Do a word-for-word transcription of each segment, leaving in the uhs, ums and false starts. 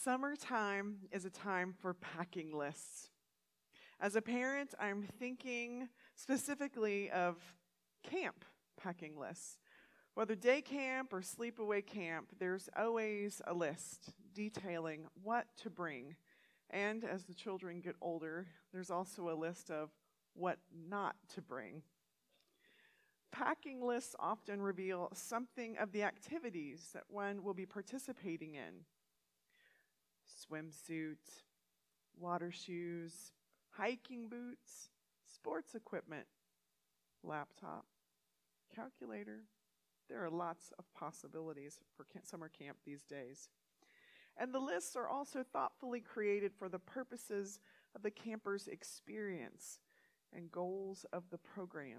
Summertime is a time for packing lists. As a parent, I'm thinking specifically of camp packing lists. Whether day camp or sleepaway camp, there's always a list detailing what to bring. And as the children get older, there's also a list of what not to bring. Packing lists often reveal something of the activities that one will be participating in. Swimsuit, water shoes, hiking boots, sports equipment, laptop, calculator. There are lots of possibilities for summer camp these days. And the lists are also thoughtfully created for the purposes of the camper's experience and goals of the program.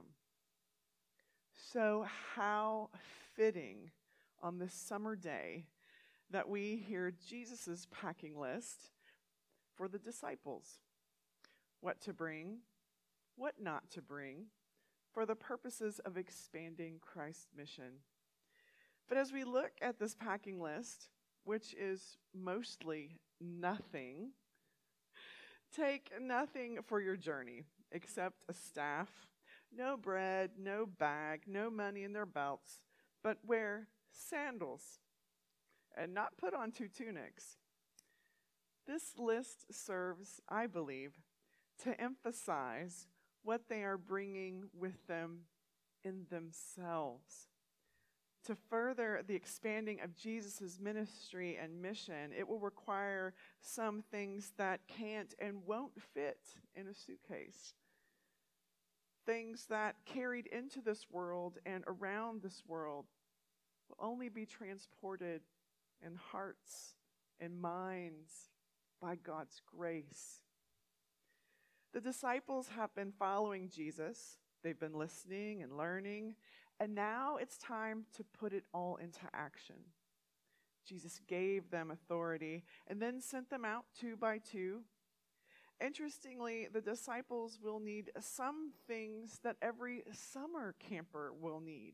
So how fitting on this summer day that we hear Jesus' packing list for the disciples. What to bring, what not to bring, for the purposes of expanding Christ's mission. But as we look at this packing list, which is mostly nothing, take nothing for your journey except a staff, no bread, no bag, no money in their belts, but wear sandals and not put on two tunics. This list serves, I believe, to emphasize what they are bringing with them in themselves. To further the expanding of Jesus' ministry and mission, it will require some things that can't and won't fit in a suitcase. Things that carried into this world and around this world will only be transported in hearts and minds by God's grace. The disciples have been following Jesus. They've been listening and learning, and now it's time to put it all into action. Jesus gave them authority and then sent them out two by two. Interestingly, the disciples will need some things that every summer camper will need.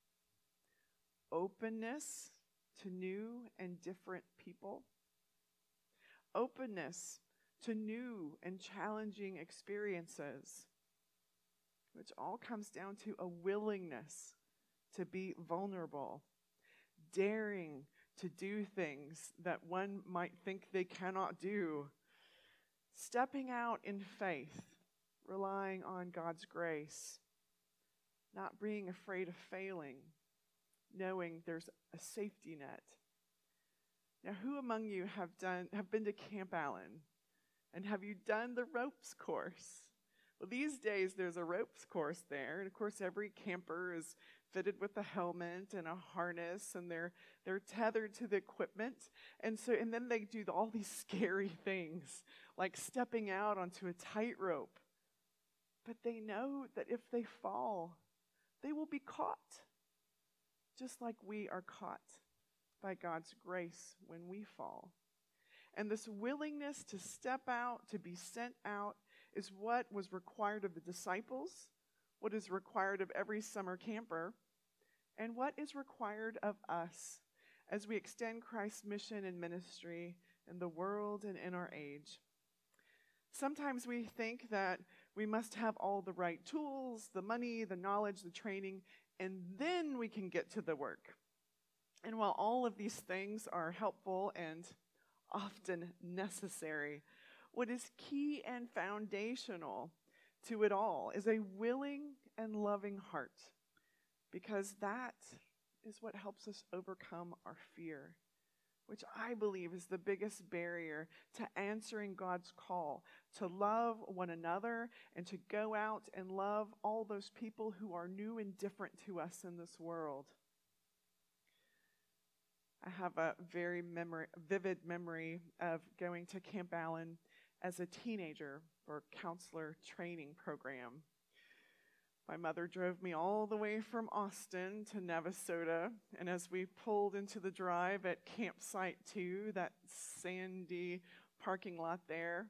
Openness to new and different people. Openness to new and challenging experiences, which all comes down to a willingness to be vulnerable, daring to do things that one might think they cannot do, stepping out in faith, relying on God's grace, not being afraid of failing, knowing there's a safety net. Now, who among you have done have been to Camp Allen? And have you done the ropes course? Well, these days there's a ropes course there. And of course, every camper is fitted with a helmet and a harness, and they're they're tethered to the equipment. And so, and then they do all these scary things, like stepping out onto a tightrope. But they know that if they fall, they will be caught, just like we are caught by God's grace when we fall. And this willingness to step out, to be sent out, is what was required of the disciples, what is required of every summer camper, and what is required of us as we extend Christ's mission and ministry in the world and in our age. Sometimes we think that we must have all the right tools, the money, the knowledge, the training, and then we can get to the work. And while all of these things are helpful and often necessary, what is key and foundational to it all is a willing and loving heart, because that is what helps us overcome our fear, which I believe is the biggest barrier to answering God's call to love one another and to go out and love all those people who are new and different to us in this world. I have a very memory, vivid memory of going to Camp Allen as a teenager for a counselor training program. My mother drove me all the way from Austin to Navasota, and as we pulled into the drive at Campsite two, that sandy parking lot there,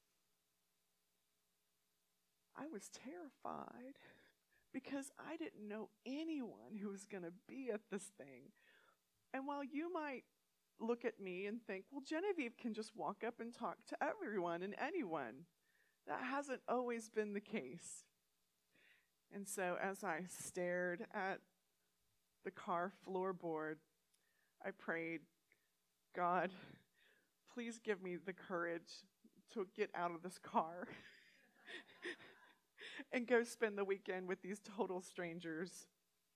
I was terrified because I didn't know anyone who was going to be at this thing. And while you might look at me and think, well, Genevieve can just walk up and talk to everyone and anyone. That hasn't always been the case. And so as I stared at the car floorboard, I prayed, God, please give me the courage to get out of this car and go spend the weekend with these total strangers.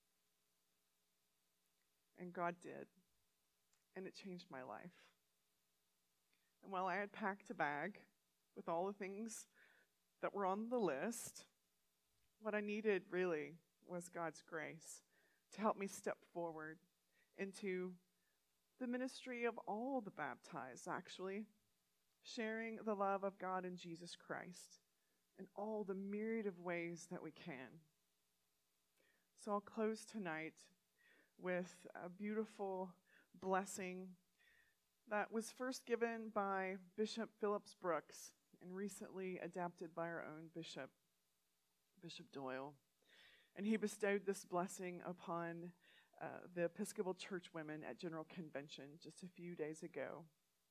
And God did. And it changed my life. And while I had packed a bag with all the things that were on the list, what I needed really was God's grace to help me step forward into the ministry of all the baptized, actually, sharing the love of God and Jesus Christ in all the myriad of ways that we can. So I'll close tonight with a beautiful blessing that was first given by Bishop Phillips Brooks and recently adapted by our own bishop, Bishop Doyle. And he bestowed this blessing upon uh, the Episcopal Church women at General Convention just a few days ago.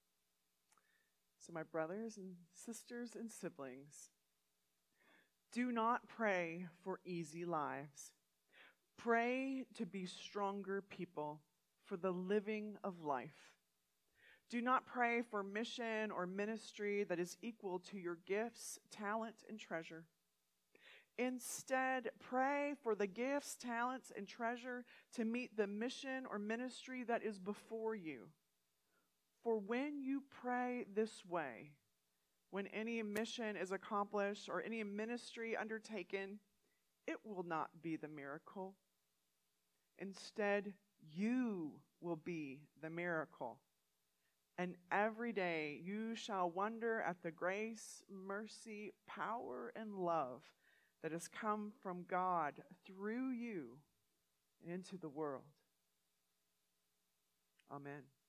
So my brothers and sisters and siblings, do not pray for easy lives. Pray to be stronger people for the living of life. Do not pray for mission or ministry that is equal to your gifts, talent, and treasure. Instead, pray for the gifts, talents, and treasure to meet the mission or ministry that is before you. For when you pray this way, when any mission is accomplished or any ministry undertaken, it will not be the miracle. Instead, you will be the miracle. And every day you shall wonder at the grace, mercy, power, and love that has come from God through you into the world. Amen.